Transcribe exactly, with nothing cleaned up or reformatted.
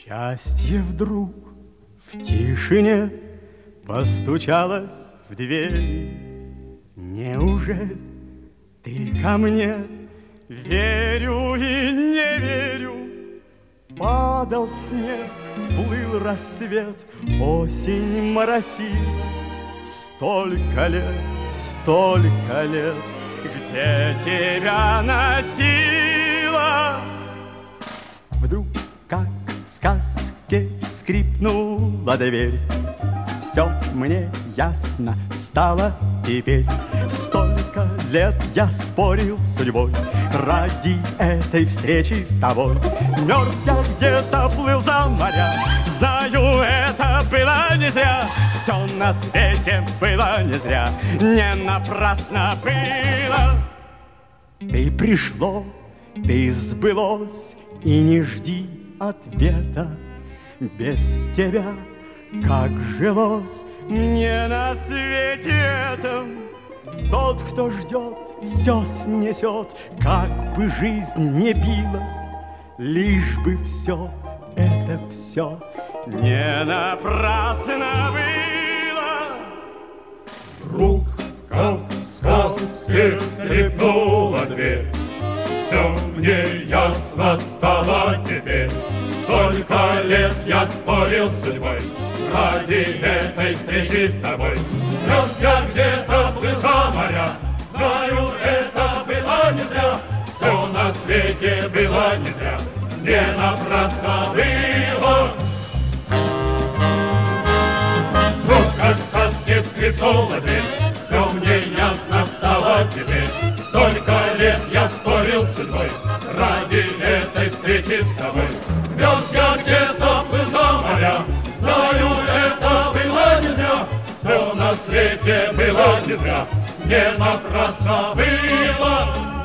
Счастье вдруг в тишине постучалось в дверь. Неужели ты ко мне? Верю и не верю. Падал снег, плыл рассвет, осень моросит. Столько лет, столько лет, где тебя носила? Вдруг, как в сказке, скрипнула дверь. Все мне ясно стало теперь. Столько лет я спорил с судьбой ради этой встречи с тобой. Мерз я где-то, плыл за моря. Знаю, это было не зря. Все на свете было не зря. Не напрасно было. Ты пришло, ты сбылось, и не жди ответа. Без тебя как жилось мне на свете этом. Тот, кто ждет, все снесет, как бы жизнь не била, лишь бы все, это все не напрасно было. Вдруг, как в сказке, скрипнула дверь. Все мне ясно стало теперь. Столько лет я спорил с судьбой ради этой встречи с тобой. Мерз я где-то, плыл за моря. Знаю, это было не зря. Все на свете было не зря. Не напрасно было. Вот как в сказке скрипнула дверь. Все мне ясно стало теперь. Столько лет я спорил с судьбой ради этой встречи с тобой. Мерз я где-то, плыл за моря. Знаю, это было не зря. Все на свете было не зря. Не напрасно было.